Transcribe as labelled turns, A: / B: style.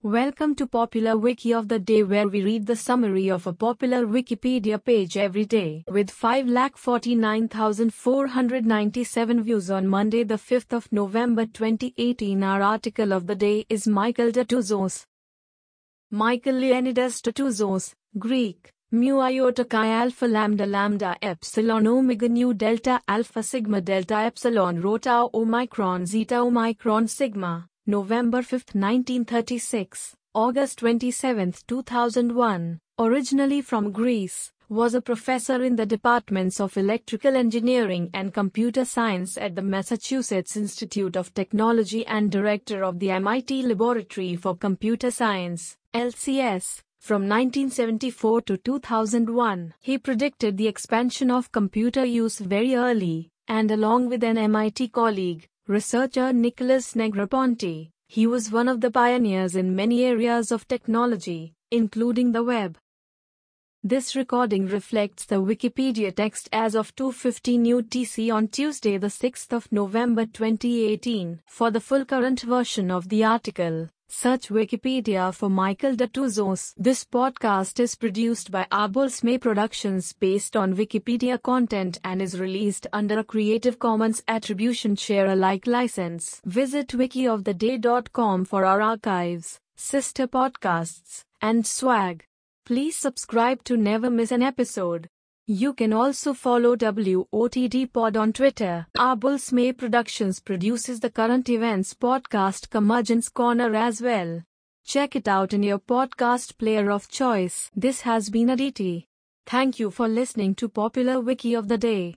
A: Welcome to Popular Wiki of the Day, where we read the summary of a popular Wikipedia page every day. With 5,49,497 views on Monday the 5th of November 2018, our article of the day is Michael Datouzos. Michael Leonidas Datouzos, Greek, mu iota chi alpha lambda lambda epsilon omega nu delta alpha sigma delta epsilon rho tau omicron zeta omicron sigma. November 5, 1936, August 27, 2001, originally from Greece, was a professor in the departments of electrical engineering and computer science at the Massachusetts Institute of Technology and director of the MIT Laboratory for Computer Science, LCS, from 1974 to 2001. He predicted the expansion of computer use very early, and along with an MIT colleague, researcher Nicholas Negroponte, he was one of the pioneers in many areas of technology, including the web. This recording reflects the Wikipedia text as of 2:15 UTC on Tuesday the 6th of November 2018. For the full current version of the article, search Wikipedia for Michael Datouzos. This podcast is produced by Arbol Productions based on Wikipedia content and is released under a Creative Commons Attribution Share Alike license. Visit wikioftheday.com for our archives, sister podcasts, and swag. Please subscribe to never miss an episode. You can also follow WOTD Pod on Twitter. Arbol Productions produces the Current Events podcast Curmudgeon's Corner as well. Check it out in your podcast player of choice. This has been Aditi. Thank you for listening to Popular Wiki of the Day.